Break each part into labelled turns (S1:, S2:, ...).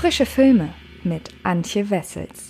S1: Frische Filme mit Antje Wessels.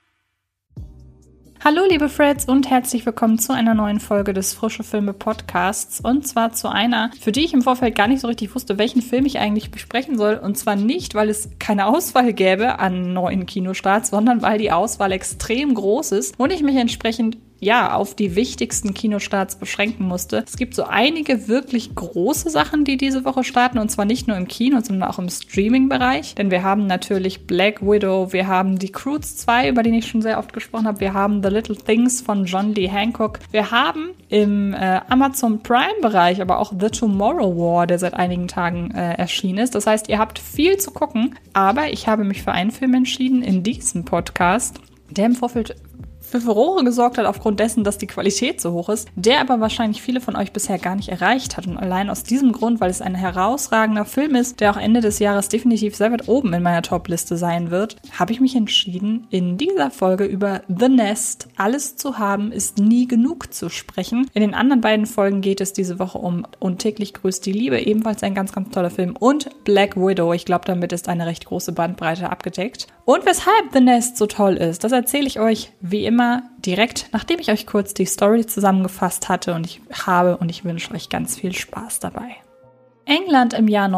S2: Hallo liebe Freds und herzlich willkommen zu einer neuen Folge des Frische Filme Podcasts. Und zwar zu einer, für die ich im Vorfeld gar nicht so richtig wusste, welchen Film ich eigentlich besprechen soll. Und zwar nicht, weil es keine Auswahl gäbe an neuen Kinostarts, sondern weil die Auswahl extrem groß ist und ich mich entsprechend auf die wichtigsten Kinostarts beschränken musste. Es gibt so einige wirklich große Sachen, die diese Woche starten, und zwar nicht nur im Kino, sondern auch im Streaming-Bereich. Denn wir haben natürlich Black Widow, wir haben die Croods 2, über den ich schon sehr oft gesprochen habe, wir haben The Little Things von John Lee Hancock, wir haben im Amazon Prime-Bereich aber auch The Tomorrow War, der seit einigen Tagen erschienen ist. Das heißt, ihr habt viel zu gucken, aber ich habe mich für einen Film entschieden in diesem Podcast, der im Vorfeld für Furore gesorgt hat aufgrund dessen, dass die Qualität so hoch ist, der aber wahrscheinlich viele von euch bisher gar nicht erreicht hat. Und allein aus diesem Grund, weil es ein herausragender Film ist, der auch Ende des Jahres definitiv sehr weit oben in meiner Top-Liste sein wird, habe ich mich entschieden, in dieser Folge über The Nest, alles zu haben, ist nie genug zu sprechen. In den anderen beiden Folgen geht es diese Woche um Und täglich grüßt die Liebe, ebenfalls ein ganz, ganz toller Film, und Black Widow. Ich glaube, damit ist eine recht große Bandbreite abgedeckt. Und weshalb The Nest so toll ist, das erzähle ich euch wie immer direkt, nachdem ich euch kurz die Story zusammengefasst hatte, und ich wünsche euch ganz viel Spaß dabei. England im Jahr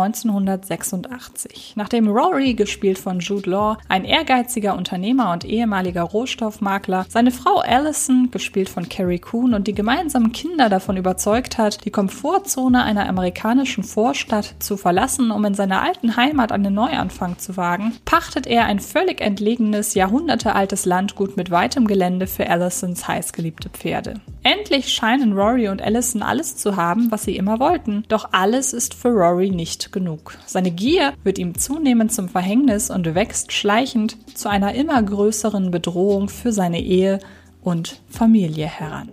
S2: 1986. Nachdem Rory, gespielt von Jude Law, ein ehrgeiziger Unternehmer und ehemaliger Rohstoffmakler, seine Frau Alison, gespielt von Carrie Coon, und die gemeinsamen Kinder davon überzeugt hat, die Komfortzone einer amerikanischen Vorstadt zu verlassen, um in seiner alten Heimat einen Neuanfang zu wagen, pachtet er ein völlig entlegenes, jahrhundertealtes Landgut mit weitem Gelände für Alisons heißgeliebte Pferde. Endlich scheinen Rory und Alison alles zu haben, was sie immer wollten, doch alles ist für Rory nicht genug. Seine Gier wird ihm zunehmend zum Verhängnis und wächst schleichend zu einer immer größeren Bedrohung für seine Ehe und Familie heran.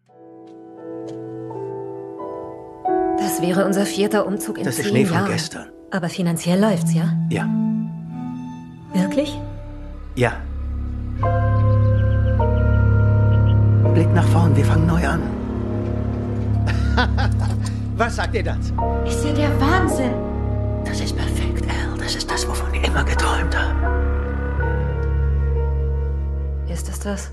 S3: Das wäre unser 4. Umzug in 10 Jahren. Das ist Schnee von gestern. Aber finanziell läuft's, ja?
S4: Ja.
S3: Wirklich?
S4: Ja. Blick nach vorn, wir fangen neu an. Was sagt ihr dazu?
S3: Ist ja der Wahnsinn.
S4: Das ist perfekt, Al. Das ist das, wovon ich immer geträumt habe.
S3: Ist es das?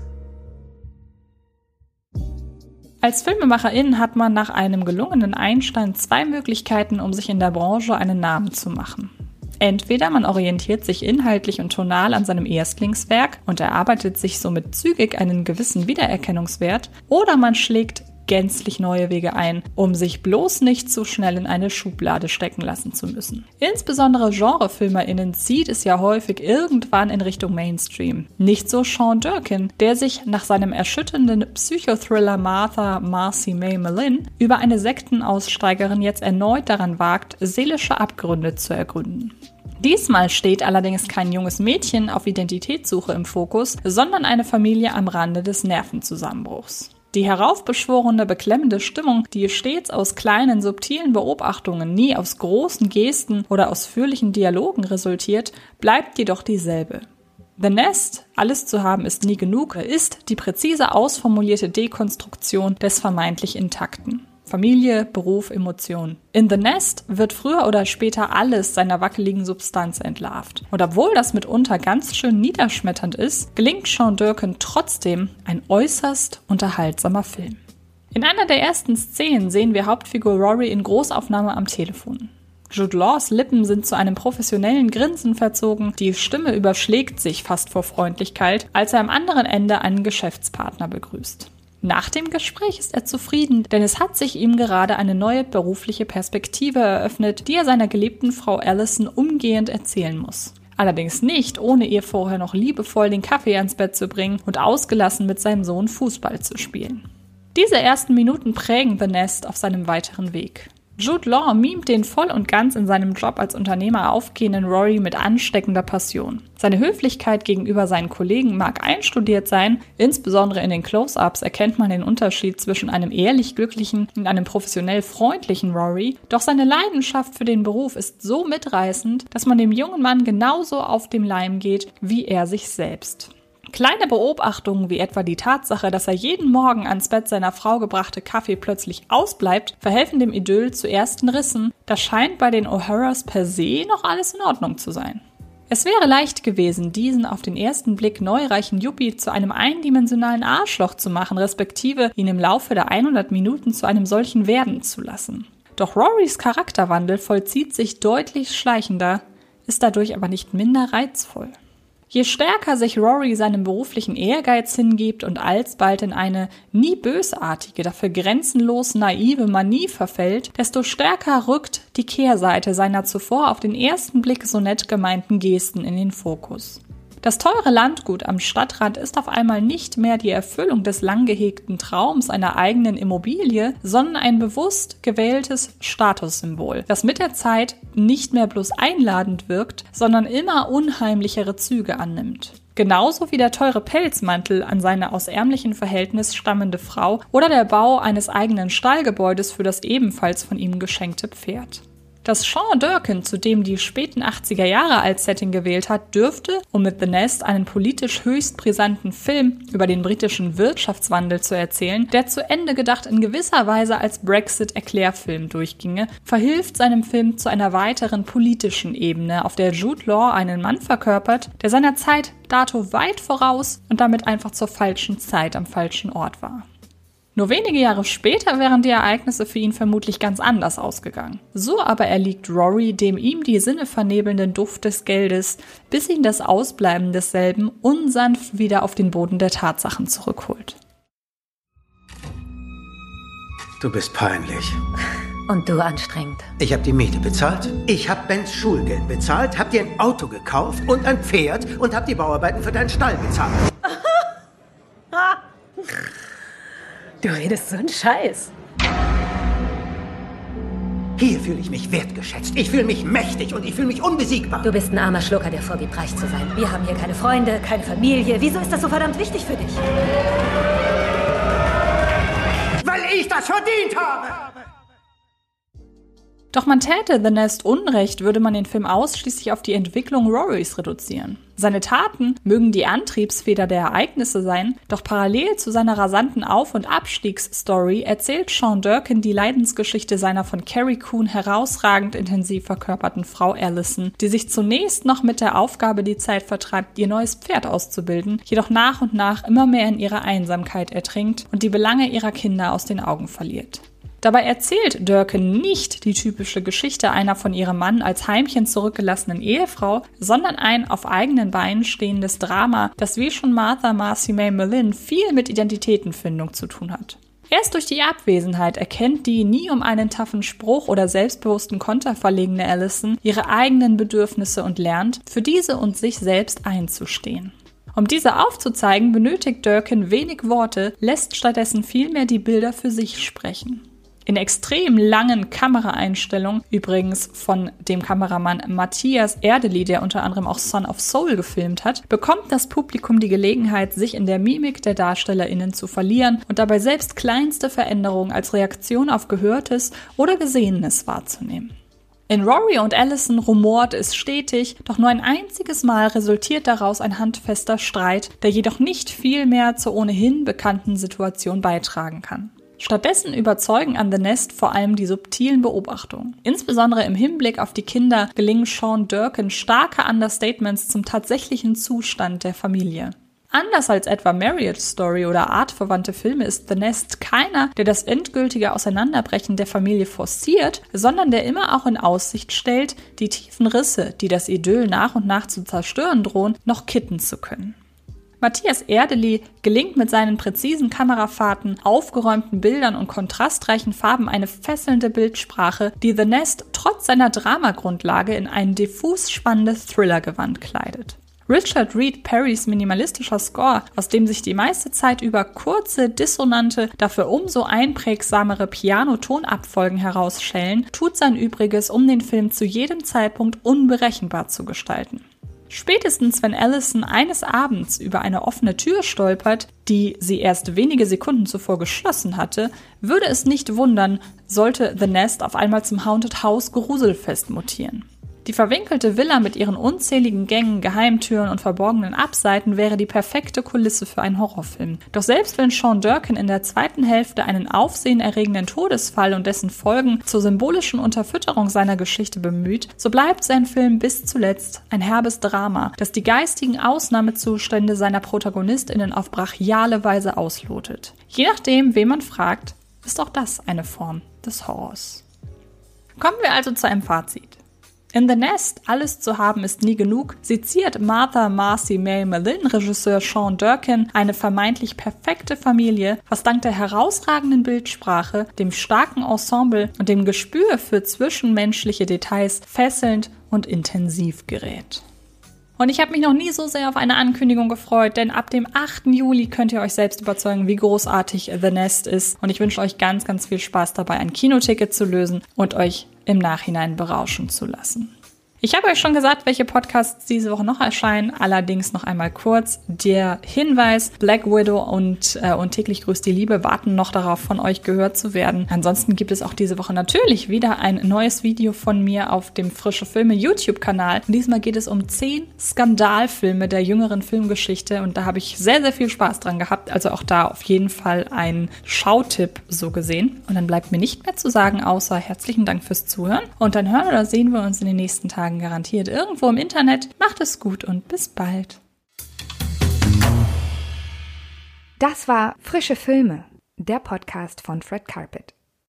S2: Als Filmemacherin hat man nach einem gelungenen Einstand 2 Möglichkeiten, um sich in der Branche einen Namen zu machen. Entweder man orientiert sich inhaltlich und tonal an seinem Erstlingswerk und erarbeitet sich somit zügig einen gewissen Wiedererkennungswert, oder man schlägt gänzlich neue Wege ein, um sich bloß nicht zu schnell in eine Schublade stecken lassen zu müssen. Insbesondere GenrefilmerInnen zieht es ja häufig irgendwann in Richtung Mainstream. Nicht so Sean Durkin, der sich nach seinem erschütternden Psychothriller Marcy May Malin über eine Sektenaussteigerin jetzt erneut daran wagt, seelische Abgründe zu ergründen. Diesmal steht allerdings kein junges Mädchen auf Identitätssuche im Fokus, sondern eine Familie am Rande des Nervenzusammenbruchs. Die heraufbeschworene, beklemmende Stimmung, die stets aus kleinen, subtilen Beobachtungen, nie aus großen Gesten oder ausführlichen Dialogen resultiert, bleibt jedoch dieselbe. The Nest, alles zu haben ist nie genug, ist die präzise ausformulierte Dekonstruktion des vermeintlich Intakten. Familie, Beruf, Emotionen. In The Nest wird früher oder später alles seiner wackeligen Substanz entlarvt. Und obwohl das mitunter ganz schön niederschmetternd ist, gelingt Sean Durkin trotzdem ein äußerst unterhaltsamer Film. In einer der ersten Szenen sehen wir Hauptfigur Rory in Großaufnahme am Telefon. Jude Laws Lippen sind zu einem professionellen Grinsen verzogen, die Stimme überschlägt sich fast vor Freundlichkeit, als er am anderen Ende einen Geschäftspartner begrüßt. Nach dem Gespräch ist er zufrieden, denn es hat sich ihm gerade eine neue berufliche Perspektive eröffnet, die er seiner geliebten Frau Alison umgehend erzählen muss. Allerdings nicht, ohne ihr vorher noch liebevoll den Kaffee ans Bett zu bringen und ausgelassen mit seinem Sohn Fußball zu spielen. Diese ersten Minuten prägen The Nest auf seinem weiteren Weg. Jude Law mimt den voll und ganz in seinem Job als Unternehmer aufgehenden Rory mit ansteckender Passion. Seine Höflichkeit gegenüber seinen Kollegen mag einstudiert sein, insbesondere in den Close-Ups erkennt man den Unterschied zwischen einem ehrlich glücklichen und einem professionell freundlichen Rory, doch seine Leidenschaft für den Beruf ist so mitreißend, dass man dem jungen Mann genauso auf den Leim geht wie er sich selbst. Kleine Beobachtungen wie etwa die Tatsache, dass er jeden Morgen ans Bett seiner Frau gebrachte Kaffee plötzlich ausbleibt, verhelfen dem Idyll zu ersten Rissen. Das scheint bei den O'Haras per se noch alles in Ordnung zu sein. Es wäre leicht gewesen, diesen auf den ersten Blick neureichen Yuppie zu einem eindimensionalen Arschloch zu machen, respektive ihn im Laufe der 100 Minuten zu einem solchen werden zu lassen. Doch Rorys Charakterwandel vollzieht sich deutlich schleichender, ist dadurch aber nicht minder reizvoll. Je stärker sich Rory seinem beruflichen Ehrgeiz hingibt und alsbald in eine nie bösartige, dafür grenzenlos naive Manie verfällt, desto stärker rückt die Kehrseite seiner zuvor auf den ersten Blick so nett gemeinten Gesten in den Fokus. Das teure Landgut am Stadtrand ist auf einmal nicht mehr die Erfüllung des lang gehegten Traums einer eigenen Immobilie, sondern ein bewusst gewähltes Statussymbol, das mit der Zeit nicht mehr bloß einladend wirkt, sondern immer unheimlichere Züge annimmt. Genauso wie der teure Pelzmantel an seine aus ärmlichen Verhältnissen stammende Frau oder der Bau eines eigenen Stallgebäudes für das ebenfalls von ihm geschenkte Pferd. Dass Sean Durkin zudem die späten 80er Jahre als Setting gewählt hat, dürfte, um mit The Nest einen politisch höchst brisanten Film über den britischen Wirtschaftswandel zu erzählen, der zu Ende gedacht in gewisser Weise als Brexit-Erklärfilm durchginge, verhilft seinem Film zu einer weiteren politischen Ebene, auf der Jude Law einen Mann verkörpert, der seiner Zeit dato weit voraus und damit einfach zur falschen Zeit am falschen Ort war. Nur wenige Jahre später wären die Ereignisse für ihn vermutlich ganz anders ausgegangen. So aber erliegt Rory dem ihm die Sinne vernebelnden Duft des Geldes, bis ihn das Ausbleiben desselben unsanft wieder auf den Boden der Tatsachen zurückholt.
S5: Du bist peinlich.
S3: Und du anstrengend.
S5: Ich habe die Miete bezahlt, ich habe Bens Schulgeld bezahlt, habe dir ein Auto gekauft und ein Pferd und habe die Bauarbeiten für deinen Stall bezahlt.
S3: Du redest so einen Scheiß.
S5: Hier fühle ich mich wertgeschätzt, ich fühle mich mächtig und ich fühle mich unbesiegbar.
S3: Du bist ein armer Schlucker, der vorgibt, reich zu sein. Wir haben hier keine Freunde, keine Familie. Wieso ist das so verdammt wichtig für dich?
S5: Weil ich das verdient habe!
S2: Doch man täte The Nest Unrecht, würde man den Film ausschließlich auf die Entwicklung Rorys reduzieren. Seine Taten mögen die Antriebsfeder der Ereignisse sein, doch parallel zu seiner rasanten Auf- und Abstiegsstory erzählt Sean Durkin die Leidensgeschichte seiner von Carrie Coon herausragend intensiv verkörperten Frau Allison, die sich zunächst noch mit der Aufgabe die Zeit vertreibt, ihr neues Pferd auszubilden, jedoch nach und nach immer mehr in ihrer Einsamkeit ertrinkt und die Belange ihrer Kinder aus den Augen verliert. Dabei erzählt Durkin nicht die typische Geschichte einer von ihrem Mann als Heimchen zurückgelassenen Ehefrau, sondern ein auf eigenen Beinen stehendes Drama, das wie schon Martha Marcy May Mellin viel mit Identitätenfindung zu tun hat. Erst durch die Abwesenheit erkennt die nie um einen taffen Spruch oder selbstbewussten Konter verlegene Allison ihre eigenen Bedürfnisse und lernt, für diese und sich selbst einzustehen. Um diese aufzuzeigen, benötigt Durkin wenig Worte, lässt stattdessen vielmehr die Bilder für sich sprechen. In extrem langen Kameraeinstellungen, übrigens von dem Kameramann Matthias Erdely, der unter anderem auch Son of Soul gefilmt hat, bekommt das Publikum die Gelegenheit, sich in der Mimik der DarstellerInnen zu verlieren und dabei selbst kleinste Veränderungen als Reaktion auf Gehörtes oder Gesehenes wahrzunehmen. In Rory und Allison rumort es stetig, doch nur ein einziges Mal resultiert daraus ein handfester Streit, der jedoch nicht viel mehr zur ohnehin bekannten Situation beitragen kann. Stattdessen überzeugen an The Nest vor allem die subtilen Beobachtungen. Insbesondere im Hinblick auf die Kinder gelingen Sean Durkin starke Understatements zum tatsächlichen Zustand der Familie. Anders als etwa Marriage Story oder artverwandte Filme ist The Nest keiner, der das endgültige Auseinanderbrechen der Familie forciert, sondern der immer auch in Aussicht stellt, die tiefen Risse, die das Idyll nach und nach zu zerstören drohen, noch kitten zu können. Matthias Erdely gelingt mit seinen präzisen Kamerafahrten, aufgeräumten Bildern und kontrastreichen Farben eine fesselnde Bildsprache, die The Nest trotz seiner Dramagrundlage in ein diffus spannendes Thrillergewand kleidet. Richard Reed Parrys minimalistischer Score, aus dem sich die meiste Zeit über kurze, dissonante, dafür umso einprägsamere Piano-Tonabfolgen herausschellen, tut sein Übriges, um den Film zu jedem Zeitpunkt unberechenbar zu gestalten. Spätestens wenn Allison eines Abends über eine offene Tür stolpert, die sie erst wenige Sekunden zuvor geschlossen hatte, würde es nicht wundern, sollte The Nest auf einmal zum Haunted House Gruselfest mutieren. Die verwinkelte Villa mit ihren unzähligen Gängen, Geheimtüren und verborgenen Abseiten wäre die perfekte Kulisse für einen Horrorfilm. Doch selbst wenn Sean Durkin in der zweiten Hälfte einen aufsehenerregenden Todesfall und dessen Folgen zur symbolischen Unterfütterung seiner Geschichte bemüht, so bleibt sein Film bis zuletzt ein herbes Drama, das die geistigen Ausnahmezustände seiner ProtagonistInnen auf brachiale Weise auslotet. Je nachdem, wen man fragt, ist auch das eine Form des Horrors. Kommen wir also zu einem Fazit. In The Nest, alles zu haben ist nie genug, seziert Martha Marcy May Mellin, Regisseur Sean Durkin, eine vermeintlich perfekte Familie, was dank der herausragenden Bildsprache, dem starken Ensemble und dem Gespür für zwischenmenschliche Details fesselnd und intensiv gerät. Und ich habe mich noch nie so sehr auf eine Ankündigung gefreut, denn ab dem 8. Juli könnt ihr euch selbst überzeugen, wie großartig The Nest ist. Und ich wünsche euch ganz, ganz viel Spaß dabei, ein Kinoticket zu lösen und euch im Nachhinein berauschen zu lassen. Ich habe euch schon gesagt, welche Podcasts diese Woche noch erscheinen, allerdings noch einmal kurz. Der Hinweis, Black Widow und täglich grüßt die Liebe warten noch darauf, von euch gehört zu werden. Ansonsten gibt es auch diese Woche natürlich wieder ein neues Video von mir auf dem Frische Filme YouTube-Kanal. Und diesmal geht es um 10 Skandalfilme der jüngeren Filmgeschichte und da habe ich sehr, sehr viel Spaß dran gehabt. Also auch da auf jeden Fall ein Schautipp so gesehen. Und dann bleibt mir nicht mehr zu sagen, außer herzlichen Dank fürs Zuhören. Und dann hören oder sehen wir uns in den nächsten Tagen garantiert irgendwo im Internet. Macht es gut und bis bald.
S1: Das war Frische Filme, der Podcast von Fred Carpet.